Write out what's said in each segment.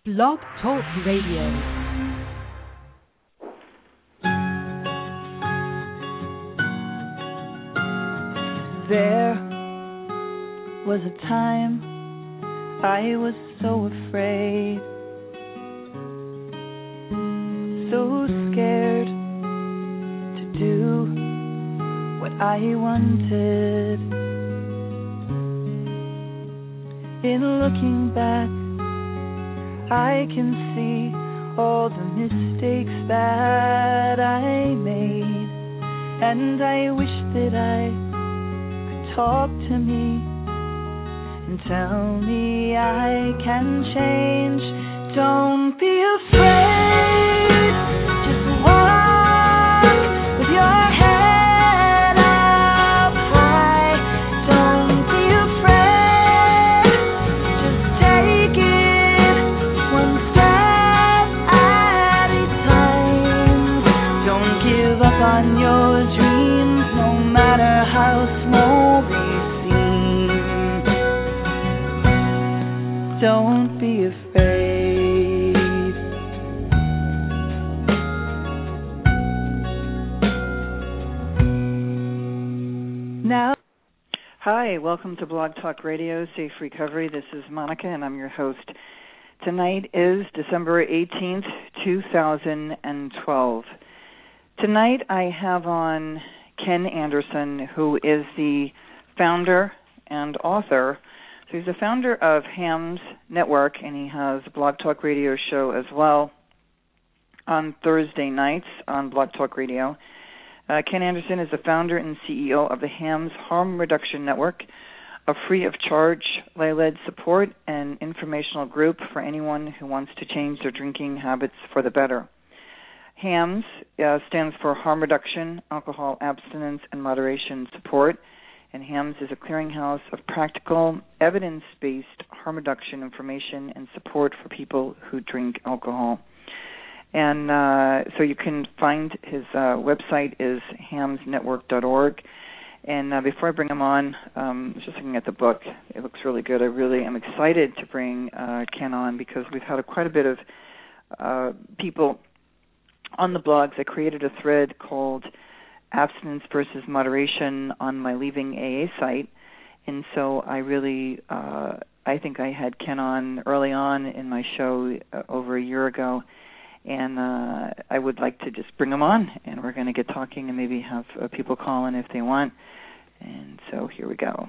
Blog Talk Radio. There was a time I was so afraid, so scared to do what I wanted. In looking back, I can see all the mistakes that I made, and I wish that I could talk to me and tell me I can change. Don't be afraid, just walk with your head up high. Don't be afraid, just take it one step at a time. Don't give up on your dreams, no matter how small they seem. Don't be afraid. Now, hi, welcome to Blog Talk Radio, Safe Recovery. This is Monica, and I'm your host. Tonight is December 18th, 2012. Tonight I have on Ken Anderson, who is the founder and author. So he's the founder of Hams Network, and he has a Blog Talk Radio show as well on Thursday nights on Blog Talk Radio. Ken Anderson is the founder and CEO of the Hams Harm Reduction Network, a free-of-charge lay-led support and informational group for anyone who wants to change their drinking habits for the better. Hams stands for Harm Reduction, Alcohol Abstinence, and Moderation Support, and Hams is a clearinghouse of practical, evidence-based harm reduction information and support for people who drink alcohol. And so you can find his website is hamsnetwork.org. And before I bring him on, I was just looking at the book. It looks really good. I really am excited to bring Ken on because we've had quite a bit of people on the blogs. I created a thread called Abstinence versus Moderation on my Leaving AA site. And so I really, I think I had Ken on early on in my show over a year ago. And I would like to just bring him on, and we're going to get talking and maybe have people call in if they want. And so here we go.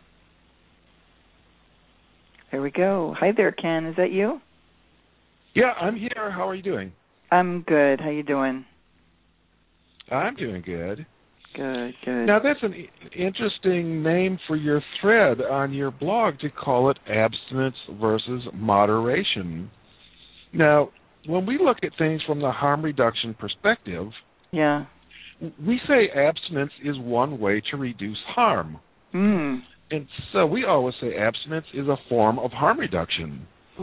There we go. Hi there, Ken. Is that you? Yeah, I'm here. How are you doing? I'm good. How you doing? I'm doing good. Good, good. Now, that's an interesting name for your thread on your blog to call it Abstinence versus Moderation. Now, when we look at things from the harm reduction perspective, we say abstinence is one way to reduce harm. And so we always say abstinence is a form of harm reduction.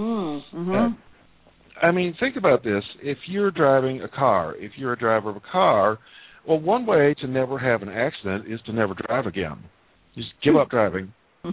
I mean, think about this. If you're driving a car, if you're a driver of a car, well, one way to never have an accident is to never drive again. Just give up driving.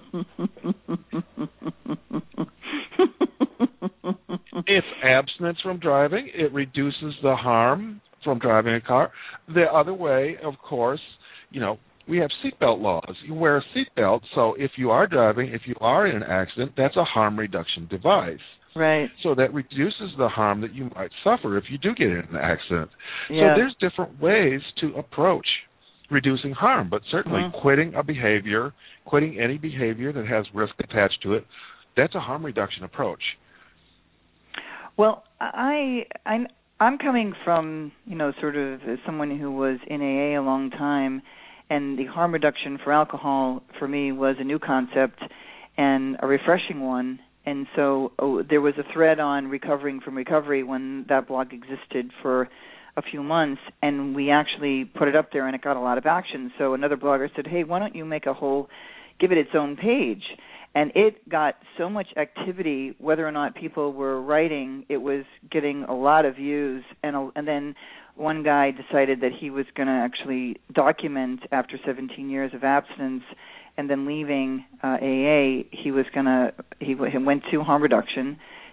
It's abstinence from driving. It reduces the harm from driving a car. The other way, of course, we have seatbelt laws. You wear a seatbelt, so if you are driving, if you are in an accident, that's a harm reduction device. Right. So that reduces the harm that you might suffer if you do get in an accident. Yeah. So there's different ways to approach reducing harm, but certainly quitting a behavior, quitting any behavior that has risk attached to it, that's a harm reduction approach. Well, I'm coming from, sort of as someone who was in AA a long time, and the harm reduction for alcohol for me was a new concept and a refreshing one. And so there was a thread on recovering from recovery when that blog existed for a few months, and we actually put it up there, and it got a lot of action. So another blogger said, hey, why don't you give it its own page? And it got so much activity, whether or not people were writing, it was getting a lot of views. And then one guy decided that he was going to actually document after 17 years of abstinence and then leaving AA, he went to harm reduction.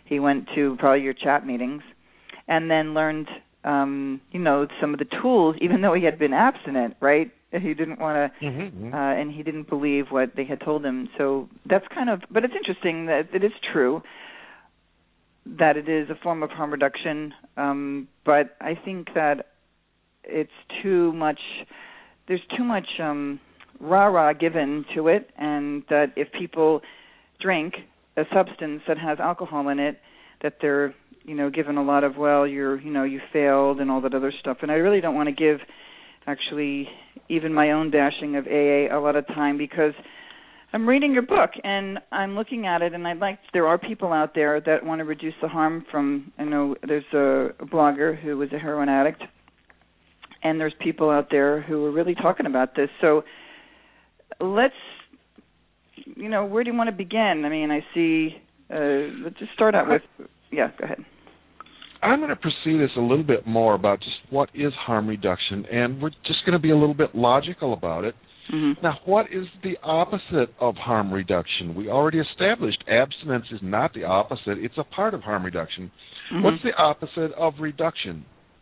he went to probably your chat meetings, and then learned, some of the tools, even though he had been abstinent, right? He didn't want to, and he didn't believe what they had told him. So that's but it's interesting that it is true that it is a form of harm reduction, but I think that it's too much, there's too much rah-rah given to it, and that if people drink a substance that has alcohol in it, that they're, given a lot of, you failed and all that other stuff. And I really don't want to give, actually, even my own bashing of AA a lot of time, because I'm reading your book and I'm looking at it, and there are people out there that want to reduce the harm from, I know there's a blogger who was a heroin addict, and there's people out there who are really talking about this. So let's, where do you want to begin? I mean, I see, let's just start out with, go ahead. I'm going to pursue this a little bit more about just what is harm reduction, and we're just going to be a little bit logical about it. Mm-hmm. Now, what is the opposite of harm reduction? We already established abstinence is not the opposite. It's a part of harm reduction. Mm-hmm. What's the opposite of reduction?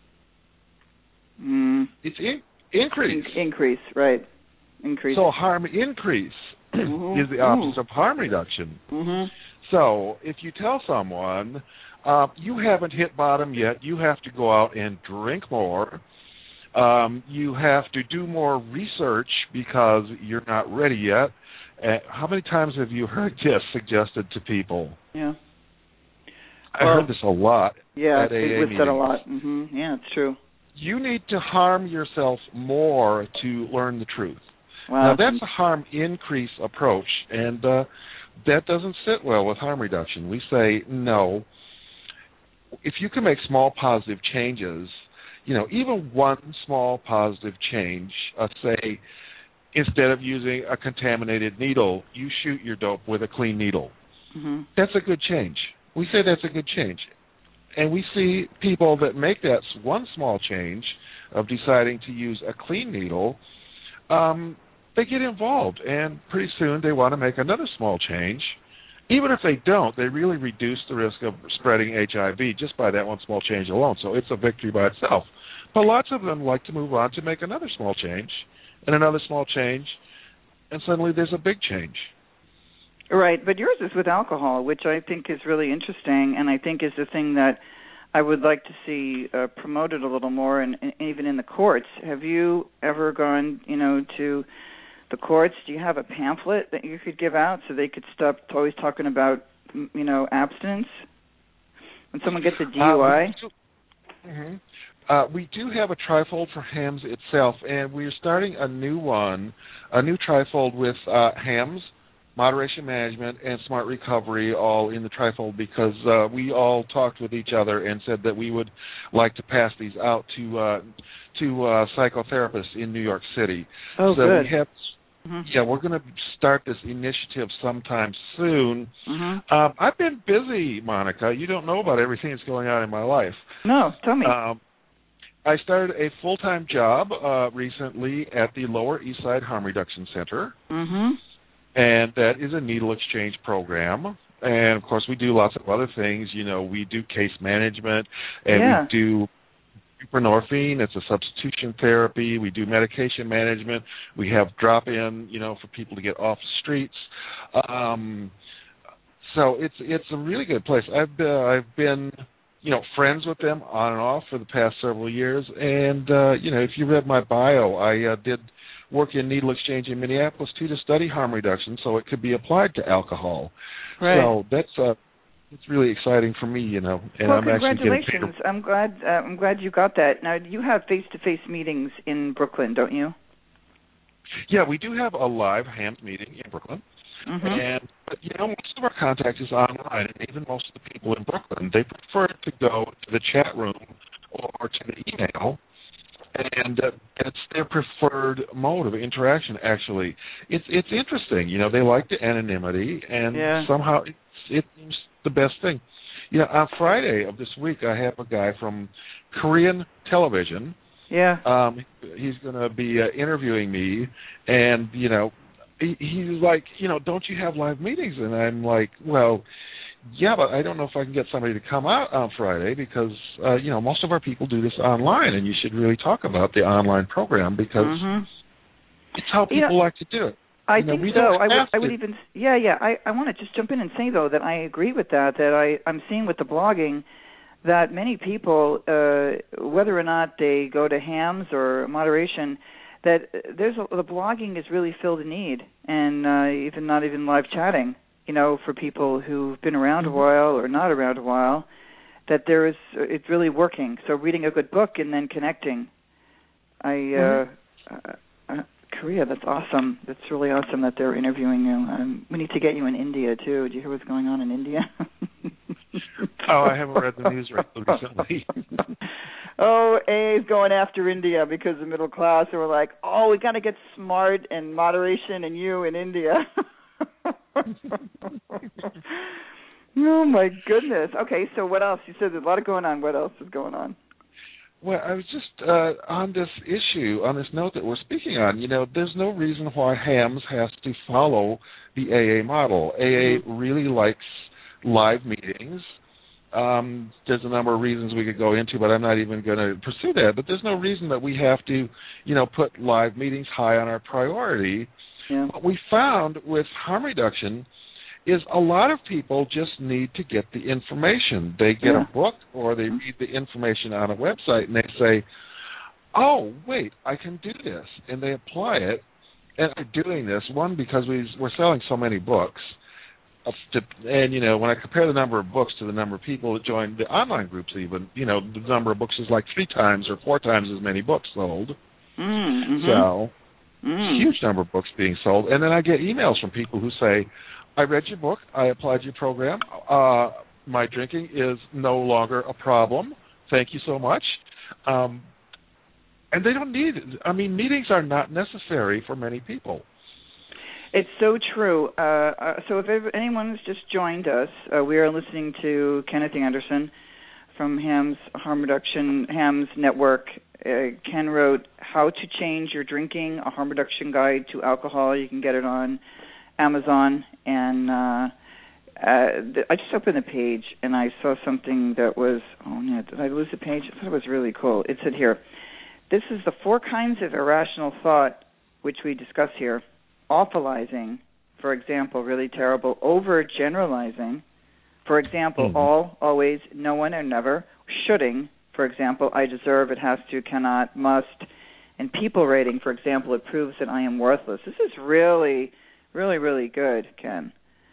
It's increase. Increase, right. Increase. So harm increase is the opposite of harm reduction. Mm-hmm. So if you tell someone, you haven't hit bottom yet, you have to go out and drink more, you have to do more research because you're not ready yet. How many times have you heard this suggested to people? Yeah. I heard this a lot. Yeah, at AA it was meetings. Said a lot. Mm-hmm. Yeah, it's true. You need to harm yourself more to learn the truth. Wow. Now, that's a harm increase approach, and that doesn't sit well with harm reduction. We say, no, if you can make small positive changes, even one small positive change, say, instead of using a contaminated needle, you shoot your dope with a clean needle. Mm-hmm. That's a good change. We say that's a good change. And we see people that make that one small change of deciding to use a clean needle, they get involved, and pretty soon they want to make another small change. Even if they don't, they really reduce the risk of spreading HIV just by that one small change alone. So it's a victory by itself. But lots of them like to move on to make another small change and another small change, and suddenly there's a big change. Right, but yours is with alcohol, which I think is really interesting, and I think is the thing that I would like to see promoted a little more, and even in the courts. Have you ever gone, to the courts? Do you have a pamphlet that you could give out so they could stop always talking about, abstinence? When someone gets a DUI? We do have a trifold for HAMS itself, and we're starting a new trifold with HAMS, Moderation Management, and Smart Recovery all in the trifold, because we all talked with each other and said that we would like to pass these out to psychotherapists in New York City. Oh, so good. We have, we're going to start this initiative sometime soon. Mm-hmm. I've been busy, Monica. You don't know about everything that's going on in my life. No, tell me. I started a full-time job recently at the Lower East Side Harm Reduction Center. Mm-hmm. And that is a needle exchange program. And, of course, we do lots of other things. We do case management, and we do buprenorphine. It's a substitution therapy. We do medication management. We have drop-in, for people to get off the streets. So it's a really good place. I've been friends with them on and off for the past several years. And, if you read my bio, I did work in needle exchange in Minneapolis too to study harm reduction, so it could be applied to alcohol. Right. So that's it's really exciting for me, And well, I'm actually congratulations! I'm glad you got that. Now you have face-to-face meetings in Brooklyn, don't you? Yeah, we do have a live HAMS meeting in Brooklyn, but most of our contact is online, and even most of the people in Brooklyn, they prefer to go to the chat room or to the email. And it's their preferred mode of interaction, actually. It's interesting. They like the anonymity, and somehow it's the best thing. On Friday of this week, I have a guy from Korean television. Yeah. He's going to be interviewing me, and, he's like, don't you have live meetings? And I'm like, well, yeah, but I don't know if I can get somebody to come out on Friday because, most of our people do this online, and you should really talk about the online program because it's how people like to do it. I think so. I would even, I want to just jump in and say, though, that I agree with that I'm seeing with the blogging that many people, whether or not they go to HAMS or moderation, that the blogging has really filled a need, and not even live chatting, for people who've been around a while or not around a while, that it's really working. So reading a good book and then connecting. Korea, that's awesome. That's really awesome that they're interviewing you. We need to get you in India, too. Do you hear what's going on in India? I haven't read the news recently. AA is going after India because the middle class were like, we got to get smart and moderation and you in India. Oh, my goodness. Okay, so what else? You said there's a lot going on. What else is going on? Well, I was just on this issue, on this note that we're speaking on, there's no reason why HAMS has to follow the AA model. AA really likes live meetings. There's a number of reasons we could go into, but I'm not even going to pursue that. But there's no reason that we have to, put live meetings high on our priority. Yeah. What we found with harm reduction is a lot of people just need to get the information. They get a book or they read the information on a website and they say, oh, wait, I can do this. And they apply it. And they're doing this, one, because we're selling so many books. And, when I compare the number of books to the number of people that join the online groups even, the number of books is like 3 times or 4 times as many books sold. So, huge number of books being sold. And then I get emails from people who say, I read your book, I applied your program, my drinking is no longer a problem. Thank you so much. And they don't need it. I mean, meetings are not necessary for many people. It's so true. So if anyone's just joined us, we are listening to Kenneth Anderson from HAMS Harm Reduction, HAMS Network. Ken wrote How to Change Your Drinking, a Harm Reduction Guide to Alcohol. You can get it on Amazon. And I just opened the page, and I saw something that was, did I lose the page? I thought it was really cool. It said here, this is the 4 kinds of irrational thought which we discuss here. Awfulizing, for example, really terrible. Overgeneralizing, for example, all, always, no one, or never. Shoulding, for example, I deserve, it has to, cannot, must. And people rating, for example, it proves that I am worthless. This is really, really, really good, Ken.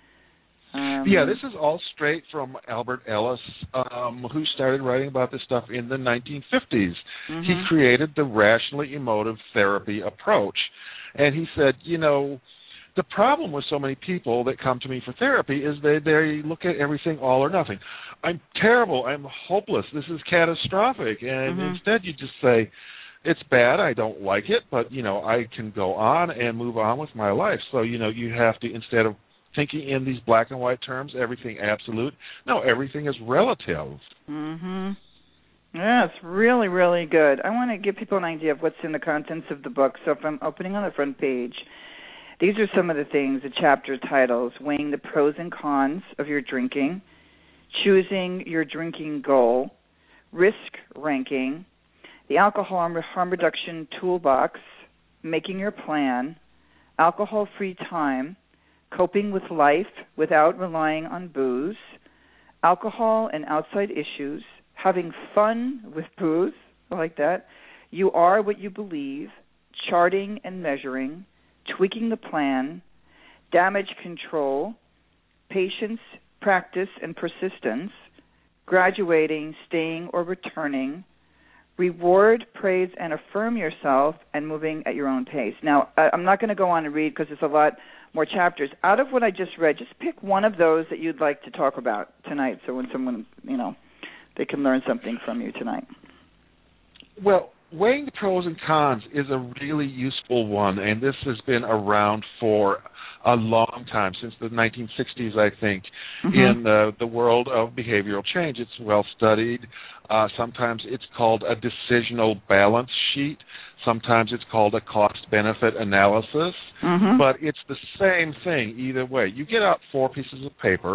This is all straight from Albert Ellis, who started writing about this stuff in the 1950s. He created the rationally emotive therapy approach. And he said, the problem with so many people that come to me for therapy is they look at everything all or nothing. I'm terrible. I'm hopeless. This is catastrophic. And instead you just say, it's bad. I don't like it, but, I can go on and move on with my life. So, you have to, instead of thinking in these black and white terms, everything absolute, no, everything is relative. Yeah, it's really, really good. I want to give people an idea of what's in the contents of the book. So if I'm opening on the front page, these are some of the things, the chapter titles: weighing the pros and cons of your drinking, choosing your drinking goal, risk ranking, the alcohol harm reduction toolbox, making your plan, alcohol-free time, coping with life without relying on booze, alcohol and outside issues, having fun with booze, I like that, you are what you believe, charting and measuring, tweaking the plan, damage control, patience, practice, and persistence, graduating, staying, or returning, reward, praise, and affirm yourself, and moving at your own pace. Now, I'm not going to go on and read because there's a lot more chapters. Out of what I just read, just pick one of those that you'd like to talk about tonight, so when someone, they can learn something from you tonight. Well, weighing the pros and cons is a really useful one, and this has been around for a long time, since the 1960s, I think, in the world of behavioral change. It's well studied. Sometimes it's called a decisional balance sheet. Sometimes it's called a cost-benefit analysis. But it's the same thing either way. You get out 4 pieces of paper,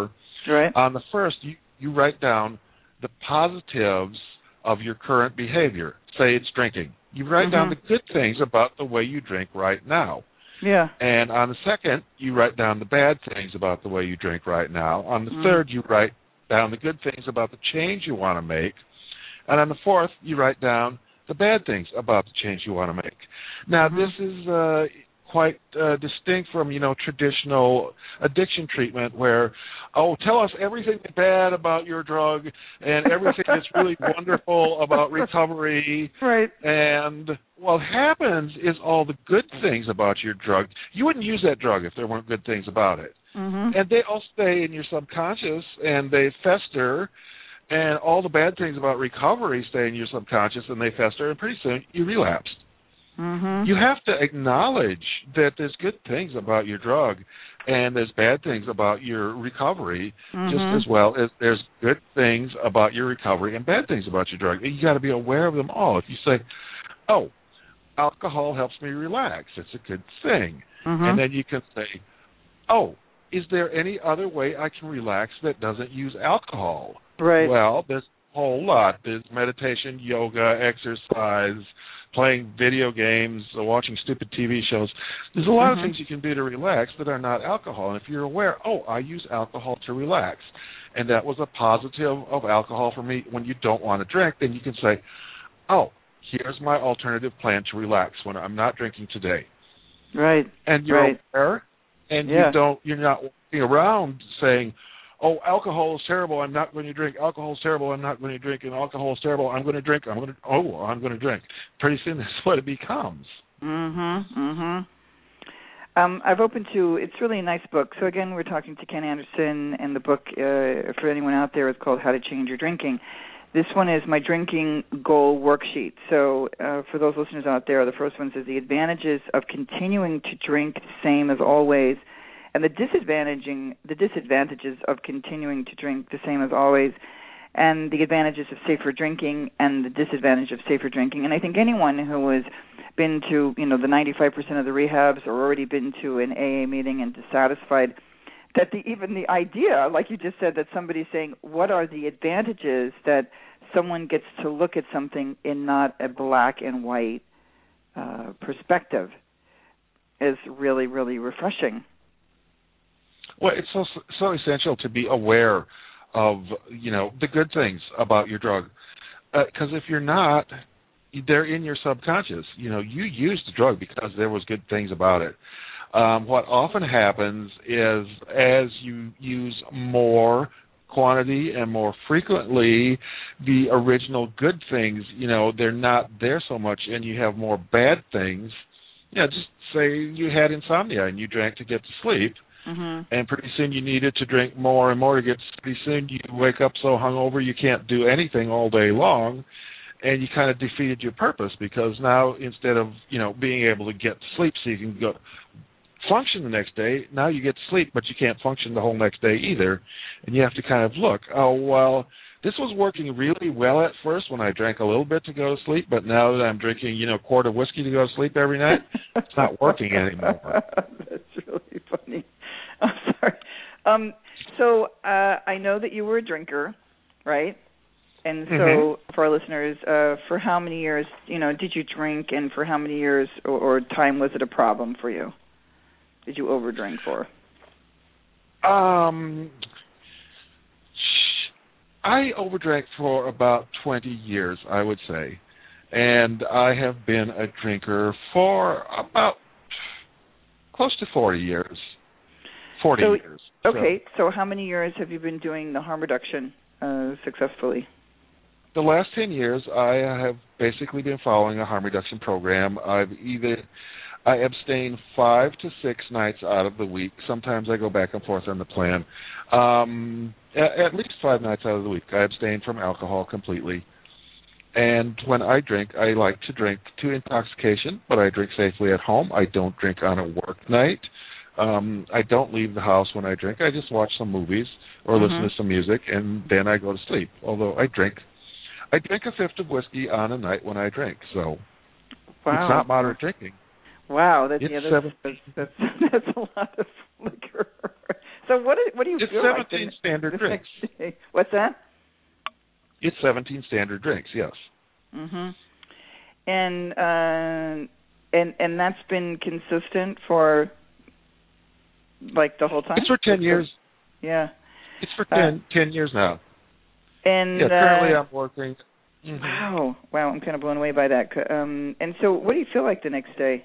Right. On the first, you write down the positives of your current behavior. Say it's drinking. You write down the good things about the way you drink right now. Yeah. And on the second, you write down the bad things about the way you drink right now. On the third, you write down the good things about the change you want to make. And on the fourth, you write down the bad things about the change you want to make. Now, this is quite distinct from, traditional addiction treatment where, tell us everything bad about your drug and everything that's really wonderful about recovery. Right. And what happens is all the good things about your drug, you wouldn't use that drug if there weren't good things about it. And they all stay in your subconscious and they fester, and all the bad things about recovery stay in your subconscious and they fester, and pretty soon you relapse. You have to acknowledge that there's good things about your drug and there's bad things about your recovery, just as well as there's good things about your recovery and bad things about your drug. You got to be aware of them all. If you say, "Oh, alcohol helps me relax," it's a good thing, and then you can say, "Oh, is there any other way I can relax that doesn't use alcohol?" Right. Well, there's a whole lot. There's meditation, yoga, exercise, playing video games, watching stupid TV shows. There's a lot of things you can do to relax that are not alcohol. And if you're aware, I use alcohol to relax, and that was a positive of alcohol for me when you don't want to drink, then you can say, here's my alternative plan to relax when I'm not drinking today. Right. And you're aware, and you're not walking around saying, alcohol is terrible, I'm not going to drink. Alcohol is terrible, I'm not going to drink. And alcohol is terrible, I'm going to drink. I'm going to drink. Pretty soon that's what it becomes. I've opened to, it's really a nice book. So again, we're talking to Ken Anderson, and the book, for anyone out there, is called How to Change Your Drinking. This one is my drinking goal worksheet. So for those listeners out there, the first one says the advantages of continuing to drink the same as always, and the disadvantages of continuing to drink the same as always, and the advantages of safer drinking and the disadvantage of safer drinking. And I think anyone who has been to, the 95% of the rehabs or already been to an AA meeting and dissatisfied, that even the idea, like you just said, that somebody's saying, what are the advantages that someone gets to look at something in not a black and white perspective is really, really refreshing. Well, it's so essential to be aware of, the good things about your drug. Because if you're not, they're in your subconscious. You used the drug because there was good things about it. What often happens is as you use more quantity and more frequently, the original good things, they're not there so much, and you have more bad things. Just say you had insomnia and you drank to get to sleep. And pretty soon you needed to drink more and more to get. Pretty soon you wake up so hungover you can't do anything all day long, and you kind of defeated your purpose, because now instead of being able to get to sleep so you can go function the next day, now you get to sleep but you can't function the whole next day either, and you have to kind of look. This was working really well at first when I drank a little bit to go to sleep, but now that I'm drinking a quart of whiskey to go to sleep every night, it's not working anymore. That's really funny. I'm sorry. So I know that you were a drinker, right? And so for our listeners, for how many years, did you drink, and for how many years or time was it a problem for you? Did you overdrink for? I overdrank for about 20 years, I would say. And I have been a drinker for about close to 40 years. 40 years. Okay, so how many years have you been doing the harm reduction successfully? The last 10 years, I have basically been following a harm reduction program. I abstain 5 to 6 nights out of the week. Sometimes I go back and forth on the plan. At least 5 nights out of the week, I abstain from alcohol completely. And when I drink, I like to drink to intoxication, but I drink safely at home. I don't drink on a work night. I don't leave the house when I drink. I just watch some movies or listen to some music, and then I go to sleep. Although I drink a fifth of whiskey on a night when I drink, so it's not moderate drinking. Wow, that's a lot of liquor. So what do you it's feel 17 like standard drinks. What's that? It's 17 standard drinks, yes. Mhm. And that's been consistent for like the whole time? It's for 10 years. Yeah. It's for 10 years now. And currently I'm working. Wow, I'm kind of blown away by that. And so what do you feel like the next day?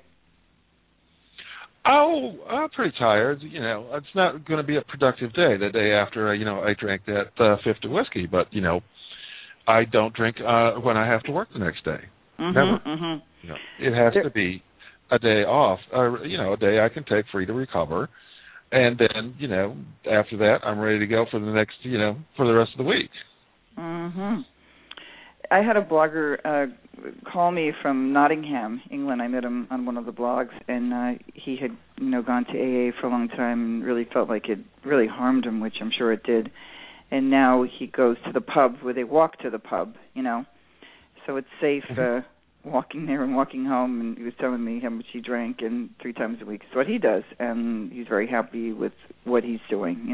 Oh, I'm pretty tired. It's not going to be a productive day the day after, I drank that fifth of whiskey. But, I don't drink when I have to work the next day. Never. Mm-hmm. It has to be a day off, a day I can take free to recover. And then, after that, I'm ready to go for the next, for the rest of the week. Mm-hmm. I had a blogger call me from Nottingham, England. I met him on one of the blogs, and he had, gone to AA for a long time and really felt like it really harmed him, which I'm sure it did. And now he goes to the pub where they walk to the pub, so it's safe walking there and walking home. And he was telling me how much he drank, and 3 times a week is what he does, and he's very happy with what he's doing.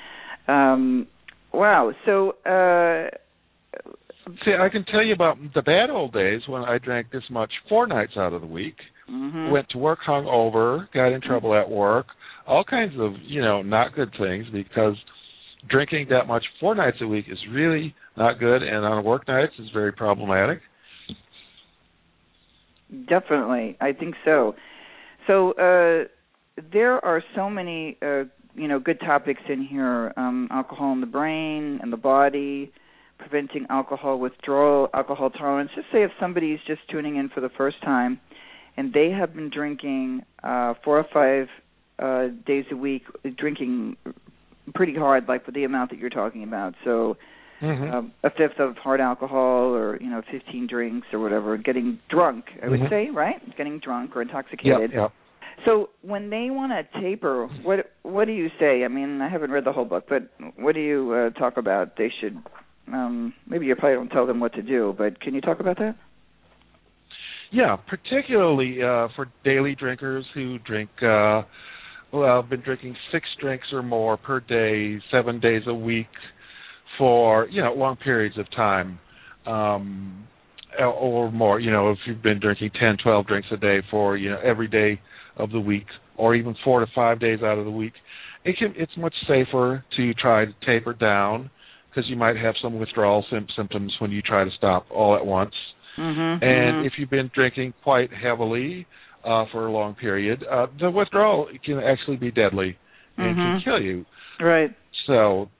Wow. So. See, I can tell you about the bad old days when I drank this much 4 nights out of the week. Mm-hmm. Went to work hungover, got in trouble at work, all kinds of, not good things, because drinking that much 4 nights a week is really not good, and on work nights is very problematic. Definitely, I think so. So there are so many, good topics in here, alcohol in the brain and the body, preventing alcohol withdrawal, alcohol tolerance. Just say if somebody's just tuning in for the first time and they have been drinking 4 or 5 days a week, drinking pretty hard, like for the amount that you're talking about. So a fifth of hard alcohol or, 15 drinks or whatever, getting drunk, I would say, right? Getting drunk or intoxicated. Yep. So when they want to taper, what do you say? I mean, I haven't read the whole book, but what do you talk about they should... maybe you probably don't tell them what to do, but can you talk about that? Yeah, particularly for daily drinkers who drink, I've been drinking 6 drinks or more per day, 7 days a week for, long periods of time or more. If you've been drinking 10, 12 drinks a day for, every day of the week or even 4 to 5 days out of the week, it's much safer to try to taper down, because you might have some withdrawal symptoms when you try to stop all at once. And if you've been drinking quite heavily for a long period, the withdrawal can actually be deadly and can kill you. Right. So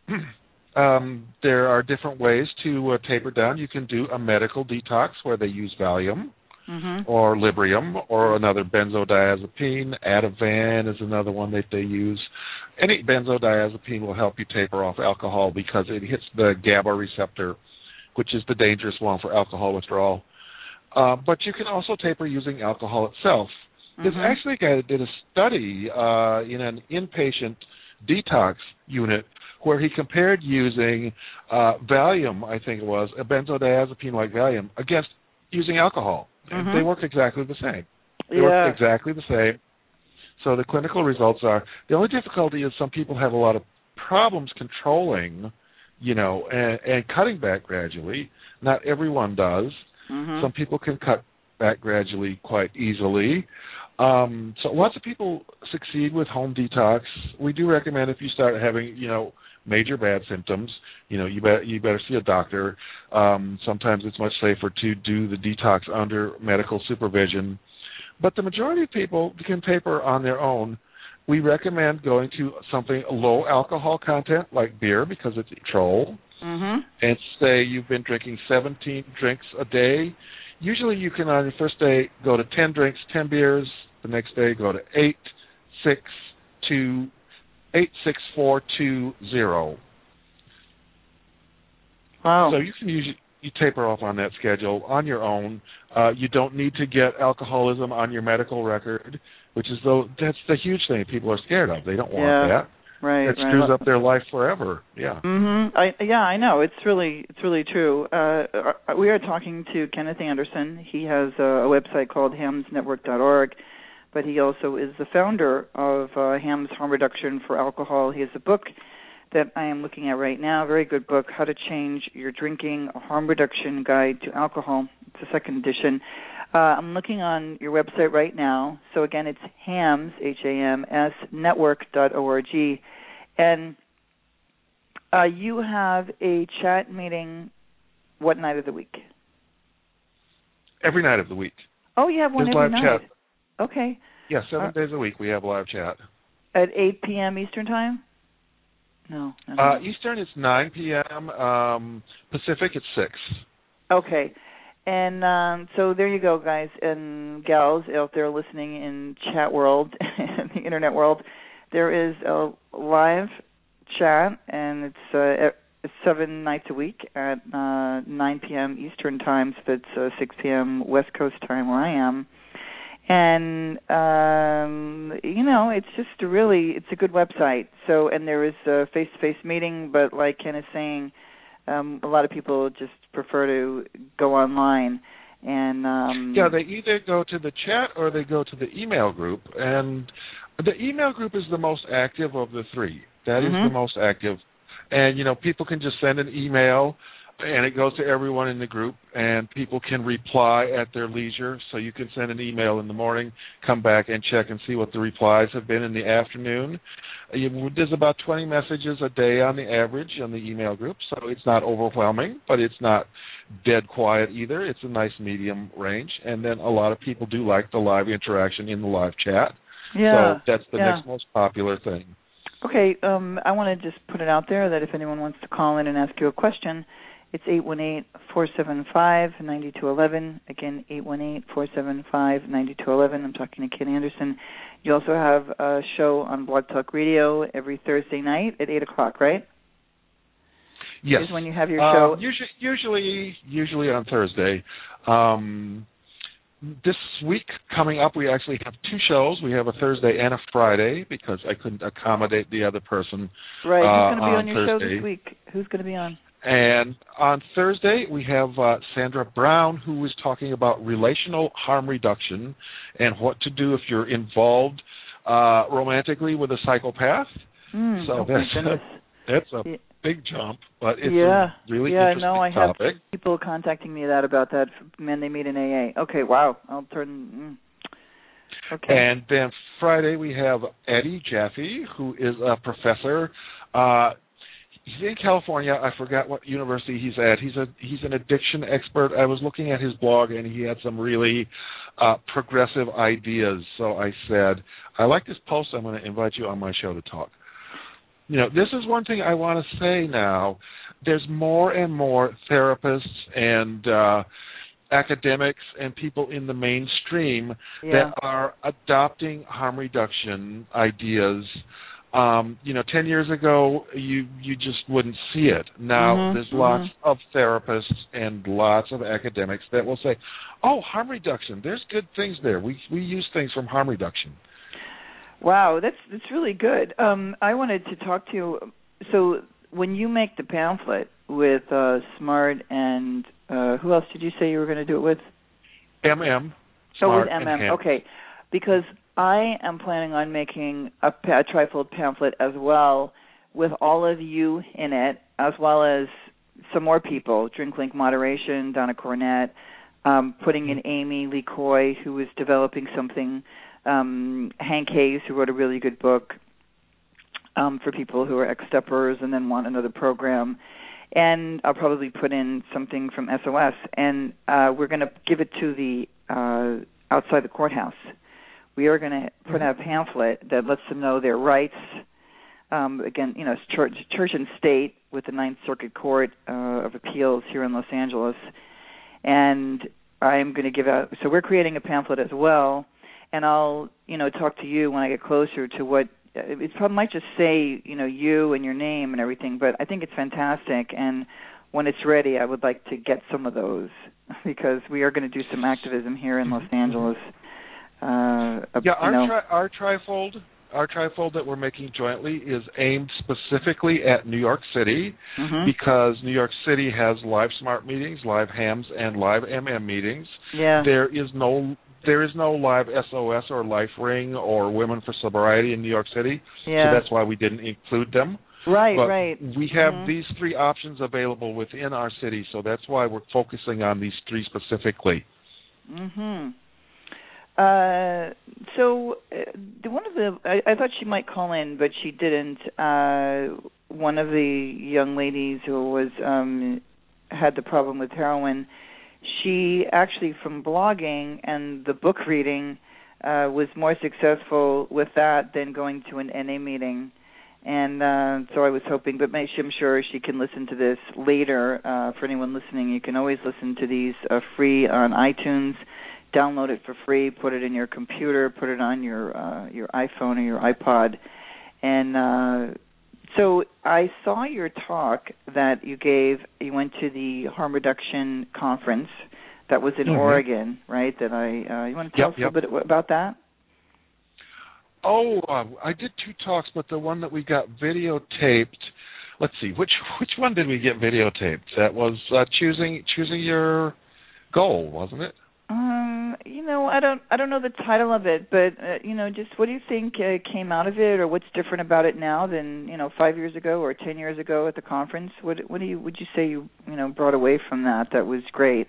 there are different ways to taper down. You can do a medical detox where they use Valium or Librium or another benzodiazepine. Ativan is another one that they use. Any benzodiazepine will help you taper off alcohol because it hits the GABA receptor, which is the dangerous one for alcohol withdrawal. But you can also taper using alcohol itself. There's actually a guy that did a study in an inpatient detox unit where he compared using Valium, I think it was, a benzodiazepine like Valium, against using alcohol. And they work exactly the same. They work exactly the same. So the clinical results are, the only difficulty is some people have a lot of problems controlling, and cutting back gradually. Not everyone does. Some people can cut back gradually quite easily. So lots of people succeed with home detox. We do recommend if you start having, major bad symptoms, you better see a doctor. Sometimes it's much safer to do the detox under medical supervision. But the majority of people can taper on their own. We recommend going to something low alcohol content like beer because it's control. And say you've been drinking 17 drinks a day. Usually you can on your first day go to 10 drinks, 10 beers. The next day go to 8, 6, 2, 8, 6, 4, 2, 0. Wow. So you can you taper off on that schedule on your own. You don't need to get alcoholism on your medical record, which is that's the huge thing people are scared of. They don't want that. Right. It screws up their life forever. Yeah. I know. It's really true. We are talking to Kenneth Anderson. He has a website called hamsnetwork.org. but he also is the founder of Ham's Harm Reduction for Alcohol. He has a book that I am looking at right now, a very good book, How to Change Your Drinking, a Harm Reduction Guide to Alcohol. It's the second edition. I'm looking on your website right now. So, again, it's HAMS, H-A-M-S, network.org. And you have a chat meeting what night of the week? Every night of the week. Oh, you have one There's every live night. Chat. Okay. Yeah, 7 days a week we have live chat. At 8 p.m. Eastern Time? No. Eastern it's 9 p.m. Pacific it's 6. Okay. And so there you go, guys and gals out there listening in chat world, the internet world. There is a live chat, and it's 7 nights a week at 9 p.m. Eastern Time, so that's 6 p.m. West Coast time where I am. And, it's just it's a good website. So, and there is a face-to-face meeting, but like Ken is saying, a lot of people just prefer to go online. And yeah, they either go to the chat or they go to the email group. And the email group is the most active of the three. That is the most active. And, people can just send an email, and it goes to everyone in the group, and people can reply at their leisure. So you can send an email in the morning, come back and check and see what the replies have been in the afternoon. There's about 20 messages a day on the average on the email group, so it's not overwhelming, but it's not dead quiet either. It's a nice medium range. And then a lot of people do like the live interaction in the live chat. Yeah. So that's the next most popular thing. Okay, I want to just put it out there that if anyone wants to call in and ask you a question, it's 818-475-9211. Again, 818-475-9211. I'm talking to Ken Anderson. You also have a show on Blog Talk Radio every Thursday night at 8 o'clock, right? Yes. Is when you have your show. Usually on Thursday. This week coming up, we actually have 2 shows. We have a Thursday and a Friday because I couldn't accommodate the other person. Right. Who's going to be on your Thursday. show this week? Who's going to be on? And on Thursday, we have Sandra Brown, who is talking about relational harm reduction and what to do if you're involved romantically with a psychopath. So that's a big jump, but it's a really interesting topic. I have people contacting me about that men they meet in AA. Okay, wow. I'll turn. Okay. And then Friday we have Eddie Jaffe, who is a professor. He's in California. I forgot what university he's at. He's an addiction expert. I was looking at his blog, and he had some really progressive ideas. So I said, I like this post. I'm going to invite you on my show to talk. This is one thing I want to say now. There's more and more therapists and academics and people in the mainstream that are adopting harm reduction ideas. 10 years ago, you just wouldn't see it. Now there's lots of therapists and lots of academics that will say, oh, harm reduction, there's good things there. We use things from harm reduction. Wow, that's really good. I wanted to talk to you. So when you make the pamphlet with Smart and who else did you say you were going to do it with? MM. So with MM, okay. Because I am planning on making a trifold pamphlet as well with all of you in it, as well as some more people, Drink Link Moderation, Donna Cornett, putting in Amy Lee Coy, who is developing something, Hank Hayes, who wrote a really good book for people who are ex-steppers and then want another program. And I'll probably put in something from SOS. And we're going to give it to the outside the courthouse. We are going to put out a pamphlet that lets them know their rights. Again, it's church and state with the Ninth Circuit Court of Appeals here in Los Angeles. And I'm going to give out, so we're creating a pamphlet as well. And I'll, talk to you when I get closer to what, it probably might just say, you and your name and everything, but I think it's fantastic. And when it's ready, I would like to get some of those because we are going to do some activism here in Los Angeles. Our trifold that we're making jointly is aimed specifically at New York City because New York City has live SMART meetings, live HAMS, and live MM meetings. Yeah. There is no there is no live SOS or Life Ring or Women for Sobriety in New York City, Yeah. so that's why we didn't include them. Right, but right. We have these three options available within our city, so that's why we're focusing on these three specifically. Mm-hmm. So one of the I thought she might call in, but she didn't. One of the young ladies who was had the problem with heroin, she actually, from blogging and the book reading, was more successful with that than going to an NA meeting. And so I was hoping, but I'm sure she can listen to this later. For anyone listening, you can always listen to these free on iTunes. Download it for free, put it in your computer, put it on your iPhone or your iPod. And so I saw your talk that you gave. You went to the Harm Reduction Conference that was in Oregon, right? That you want to tell us a little bit about that? Oh, I did two talks, but the one that we got videotaped. Let's see, which one did we get videotaped? That was choosing your goal, wasn't it? I don't know the title of it, but just what do you think came out of it, or what's different about it now than 5 years ago or 10 years ago at the conference? What would you say you brought away from that was great?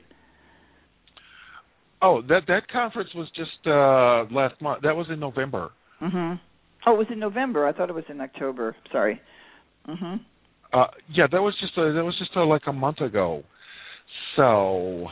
Oh, that conference was just last month. That was in November. Mhm. Oh, it was in November. I thought it was in October. Sorry. Mhm. Yeah, that was just like a month ago. So.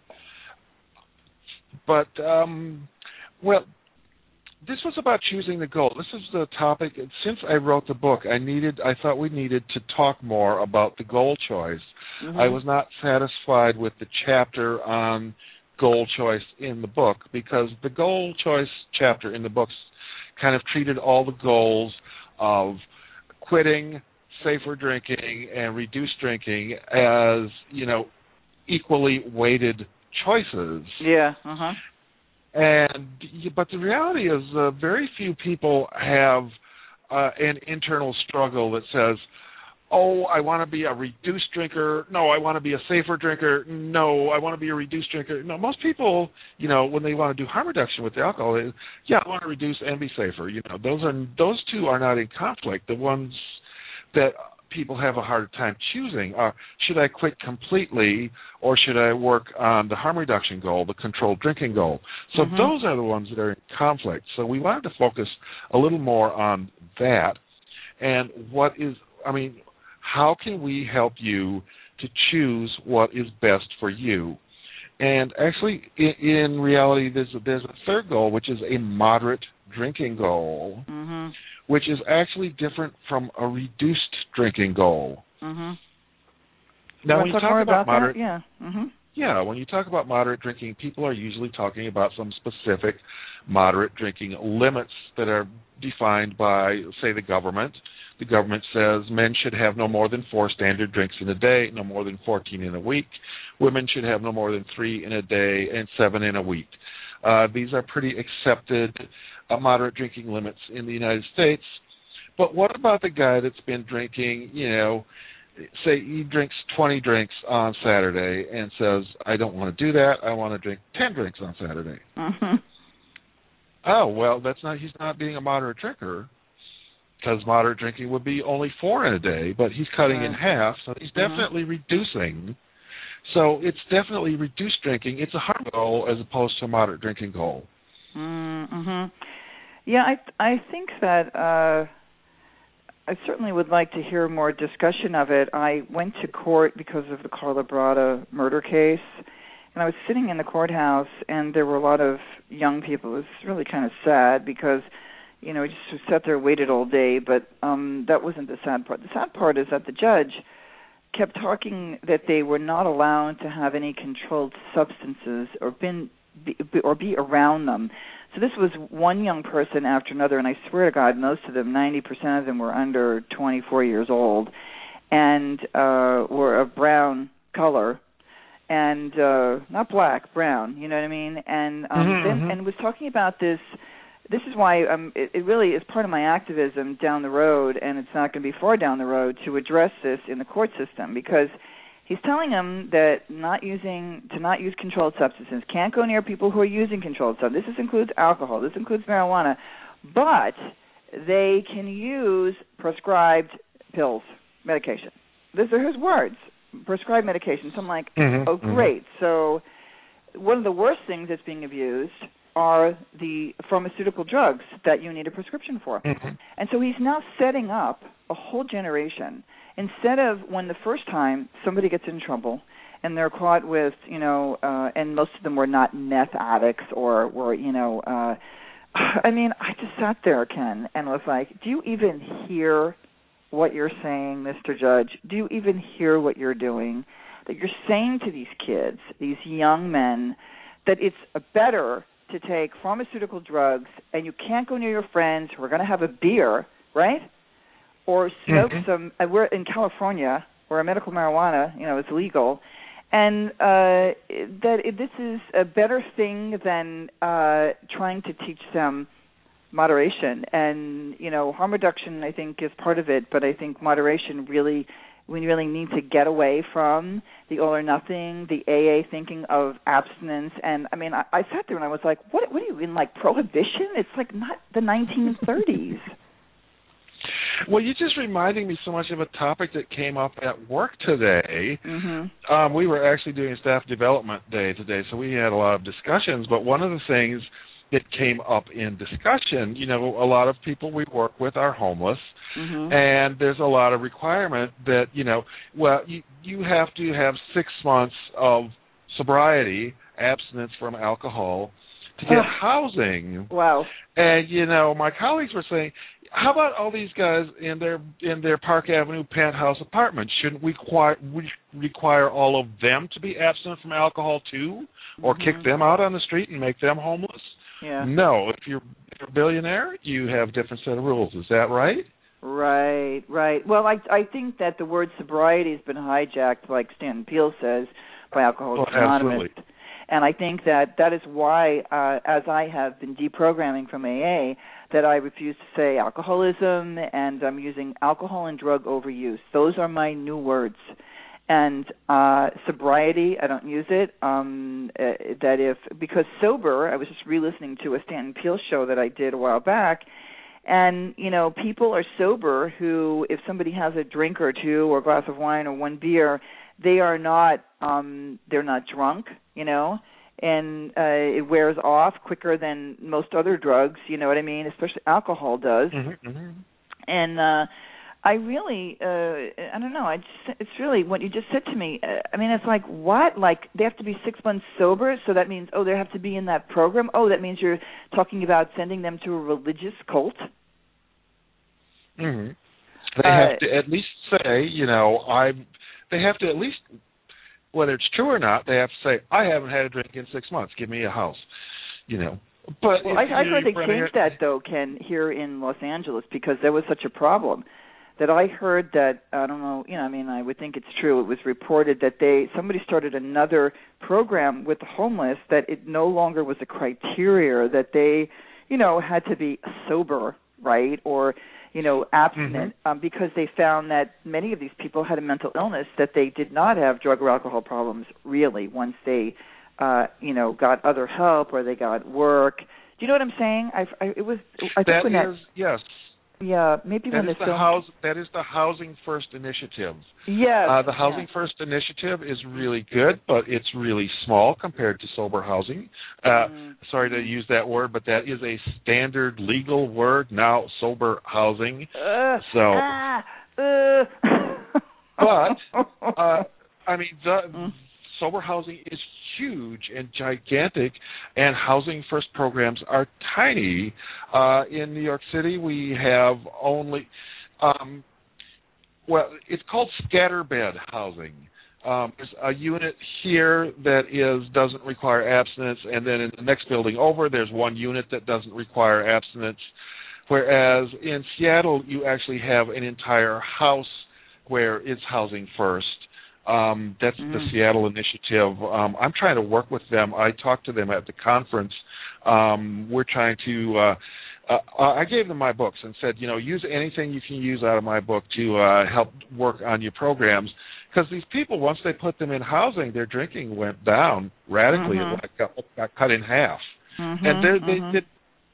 But, well, this was about choosing the goal. This is the topic. Since I wrote the book, I thought we needed to talk more about the goal choice. Mm-hmm. I was not satisfied with the chapter on goal choice in the book, because the goal choice chapter in the book kind of treated all the goals of quitting, safer drinking, and reduced drinking as, equally weighted choices. Yeah. But the reality is, very few people have an internal struggle that says, "Oh, I want to be a reduced drinker. No, I want to be a safer drinker. No, I want to be a reduced drinker." No, most people, when they want to do harm reduction with the alcohol, I want to reduce and be safer. Those two are not in conflict. The ones that people have a hard time choosing are, should I quit completely, or should I work on the harm reduction goal, the controlled drinking goal? So those are the ones that are in conflict. So we wanted to focus a little more on that, and how can we help you to choose what is best for you? And actually, in reality, there's a third goal, which is a moderate drinking goal, which is actually different from a reduced drinking goal. Now, when you talk about moderate, when you talk about moderate drinking, people are usually talking about some specific moderate drinking limits that are defined by, say, the government. The government says men should have no more than 4 standard drinks in a day, no more than 14 in a week. Women should have no more than 3 in a day and 7 in a week. These are pretty accepted moderate drinking limits in the United States. But what about the guy that's been drinking, say he drinks 20 drinks on Saturday and says, "I don't want to do that. I want to drink 10 drinks on Saturday." Oh, well, he's not being a moderate drinker, because moderate drinking would be only 4 in a day, but he's cutting in half, so he's definitely reducing. So it's definitely reduced drinking. It's a harm goal as opposed to a moderate drinking goal. Yeah, I think that I certainly would like to hear more discussion of it. I went to court because of the Carla Brada murder case, and I was sitting in the courthouse, and there were a lot of young people. It was really kind of sad because, we just sat there and waited all day, but that wasn't the sad part. The sad part is that the judge kept talking that they were not allowed to have any controlled substances or be around them. So this was one young person after another, and I swear to God, most of them, 90% of them, were under 24 years old and were of brown color and not black, brown, you know what I mean? And and was talking about this. This is why it really is part of my activism down the road, and it's not going to be far down the road, to address this in the court system, because He's telling them that to not use controlled substances, can't go near people who are using controlled substances. This includes alcohol. This includes marijuana. But they can use prescribed pills, medication. These are his words, prescribed medication. So I'm like, oh, great. So one of the worst things that's being abused are the pharmaceutical drugs that you need a prescription for. And so he's now setting up a whole generation. Instead of when the first time somebody gets in trouble and they're caught with, and most of them were not meth addicts or were, I mean, I just sat there, Ken, and was like, do you even hear what you're saying, Mr. Judge? Do you even hear what you're doing? That you're saying to these kids, these young men, that it's better to take pharmaceutical drugs and you can't go near your friends who are going to have a beer, right? Or smoke some. We're in California where medical marijuana, is legal, and this is a better thing than trying to teach them moderation. And harm reduction, I think, is part of it, but I think moderation we really need to get away from the all or nothing, the AA thinking of abstinence. And I mean, I sat there and I was like, what are you in, like, prohibition? It's like not the 1930s. Well, you're just reminding me so much of a topic that came up at work today. We were actually doing a staff development day today, so we had a lot of discussions. But one of the things that came up in discussion, a lot of people we work with are homeless, and there's a lot of requirement that, you have to have 6 months of sobriety, abstinence from alcohol, to get housing. Wow. And, my colleagues were saying, how about all these guys in their Park Avenue penthouse apartments? Shouldn't we require all of them to be abstinent from alcohol too, or kick them out on the street and make them homeless? Yeah. No, if you're a billionaire, you have a different set of rules. Is that right? Right. Well, I think that the word sobriety has been hijacked, like Stanton Peele says, by Alcoholics Anonymous. Absolutely. And I think that is why, as I have been deprogramming from AA, that I refuse to say alcoholism, and I'm using alcohol and drug overuse. Those are my new words. And sobriety, I don't use it. Because sober, I was just re-listening to a Stanton Peele show that I did a while back, and, people are sober who, if somebody has a drink or two or a glass of wine or one beer, they are not, they're not drunk, and it wears off quicker than most other drugs, you know what I mean, especially alcohol does. And I really, I don't know, it's really what you just said to me. I mean, it's like, what? Like, they have to be 6 months sober, so that means, they have to be in that program? That means you're talking about sending them to a religious cult? They have to at least say, they have to at least, whether it's true or not, they have to say, I haven't had a drink in 6 months. Give me a house, But I thought they changed that, though, Ken, here in Los Angeles, because there was such a problem that I heard that, I don't know, I would think it's true. It was reported that somebody started another program with the homeless, that it no longer was a criteria that they, had to be sober, right, or abstinent, because they found that many of these people had a mental illness, that they did not have drug or alcohol problems really once they, got other help or they got work. Do you know what I'm saying? Yes. Yeah, maybe that that is the Housing First Initiative. Yes. The Housing First Initiative is really good, but it's really small compared to sober housing. Sorry to use that word, but that is a standard legal word now, sober housing. Sober housing is huge and gigantic, and Housing First programs are tiny. In New York City, we have only, it's called scatterbed housing. There's a unit here that doesn't require abstinence, and then in the next building over, there's one unit that doesn't require abstinence. Whereas in Seattle, you actually have an entire house where it's Housing First. That's the Seattle initiative. I'm trying to work with them. I talked to them at the conference. We're trying to I gave them my books and said, use anything you can use out of my book to help work on your programs, because these people, once they put them in housing, their drinking went down radically. Mm-hmm. It got cut in half. Mm-hmm. And they did.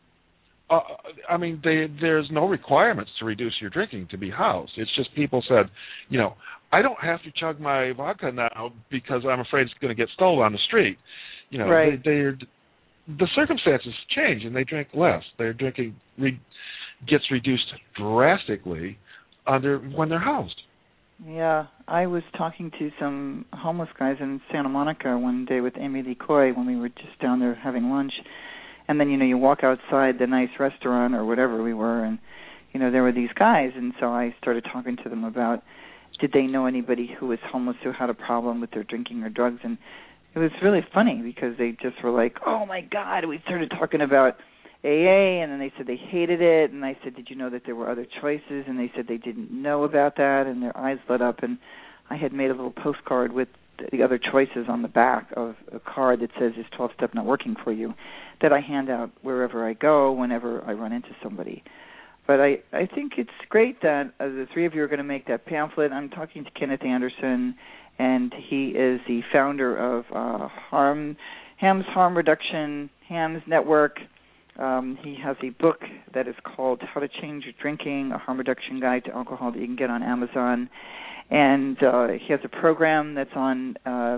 There's no requirements to reduce your drinking to be housed. It's just people said, I don't have to chug my vodka now because I'm afraid it's going to get stolen on the street. Right. The circumstances change and they drink less. Their drinking gets reduced drastically when they're housed. Yeah, I was talking to some homeless guys in Santa Monica one day with Amy Lee Coy when we were just down there having lunch. And then, you walk outside the nice restaurant or whatever we were, and, there were these guys. And so I started talking to them about, did they know anybody who was homeless who had a problem with their drinking or drugs? And it was really funny because they just were like, oh, my God. We started talking about AA, and then they said they hated it. And I said, did you know that there were other choices? And they said they didn't know about that, and their eyes lit up. And I had made a little postcard with the other choices on the back of a card that says, is 12-step not working for you, that I hand out wherever I go, whenever I run into somebody. But I think it's great that the three of you are going to make that pamphlet. I'm talking to Kenneth Anderson, and he is the founder of HAMS Harm Reduction, HAMS Network. He has a book that is called How to Change Your Drinking, a Harm Reduction Guide to Alcohol that you can get on Amazon. And he has a program that's on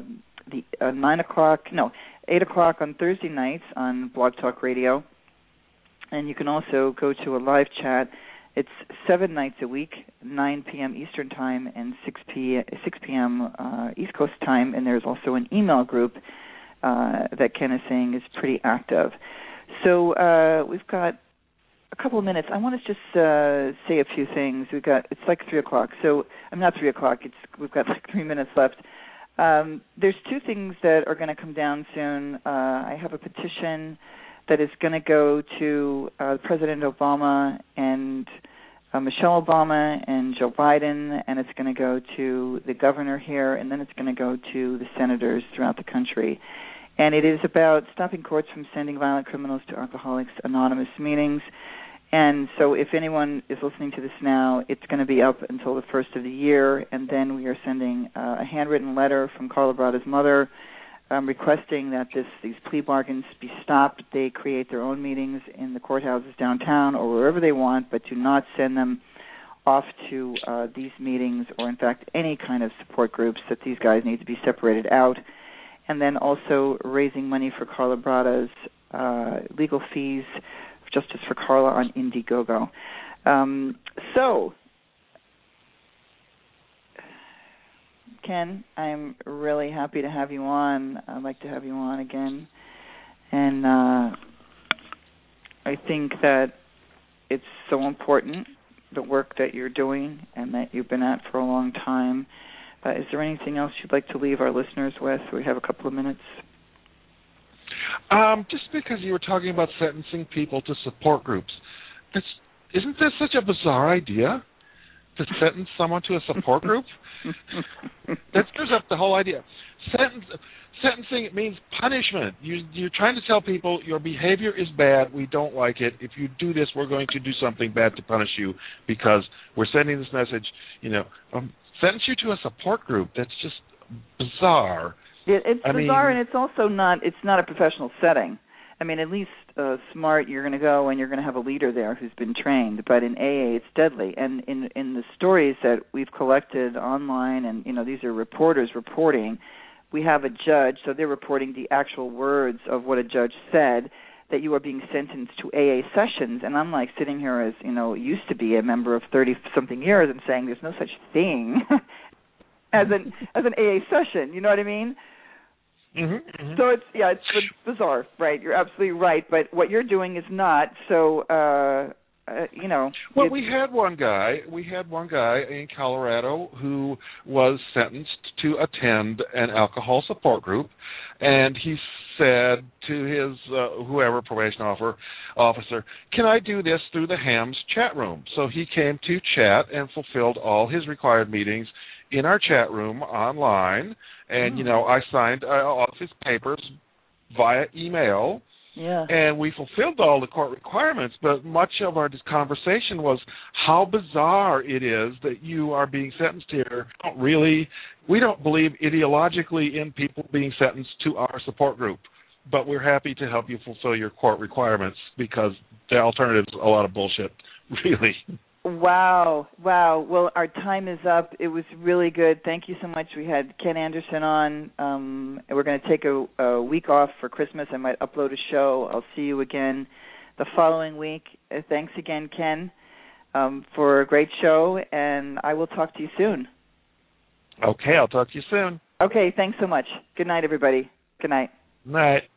8 o'clock on Thursday nights on Blog Talk Radio. And you can also go to a live chat. It's 7 nights a week, 9 p.m. Eastern Time and 6 p.m. East Coast Time. And there's also an email group that Ken is saying is pretty active. So we've got a couple of minutes. I want to just say a few things. It's like 3 o'clock. So I'm not 3 o'clock. We've got like 3 minutes left. There's two things that are going to come down soon. I have a petition that is going to go to President Obama and Michelle Obama and Joe Biden, and it's going to go to the governor here, and then it's going to go to the senators throughout the country. And it is about stopping courts from sending violent criminals to Alcoholics Anonymous meetings. And so if anyone is listening to this now, it's going to be up until the first of the year, and then we are sending a handwritten letter from Carla Brada's mother requesting that these plea bargains be stopped. They create their own meetings in the courthouses downtown or wherever they want, but do not send them off to these meetings or, in fact, any kind of support groups, that these guys need to be separated out. And then also raising money for Carla Brada's legal fees, Justice for Carla on Indiegogo. So, Ken, I'm really happy to have you on. I'd like to have you on again. And I think that it's so important, the work that you're doing and that you've been at for a long time. Is there anything else you'd like to leave our listeners with? We have a couple of minutes. Just because you were talking about sentencing people to support groups, isn't this such a bizarre idea, to sentence someone to a support group? That screws up the whole idea. Sentencing, it means punishment. You're trying to tell people your behavior is bad, we don't like it. If you do this, we're going to do something bad to punish you because we're sending this message, sentence you to a support group. That's just bizarre. It's bizarre, and it's also not a professional setting. I mean, at least SMART, you're going to go and you're going to have a leader there who's been trained. But in AA, it's deadly. And in the stories that we've collected online, and, these are reporters reporting, we have a judge, so they're reporting the actual words of what a judge said, that you are being sentenced to AA sessions. And I'm like sitting here as, used to be a member of 30-something years and saying there's no such thing as an AA session. You know what I mean? Mm-hmm, mm-hmm. So it's bizarre, right? You're absolutely right, but what you're doing is not. So, Well, we had one guy in Colorado who was sentenced to attend an alcohol support group, and he said to his whoever probation officer, "Can I do this through the HAMS chat room?" So he came to chat and fulfilled all his required meetings in our chat room online, and I signed all of his papers via email. Yeah. And we fulfilled all the court requirements, but much of our conversation was how bizarre it is that you are being sentenced here. You don't really We don't believe ideologically in people being sentenced to our support group, but we're happy to help you fulfill your court requirements because the alternative's a lot of bullshit, really. Wow. Well, our time is up. It was really good. Thank you so much. We had Ken Anderson on. We're going to take a week off for Christmas. I might upload a show. I'll see you again the following week. Thanks again, Ken, for a great show, and I will talk to you soon. Okay, I'll talk to you soon. Okay, thanks so much. Good night, everybody. Good night. Night.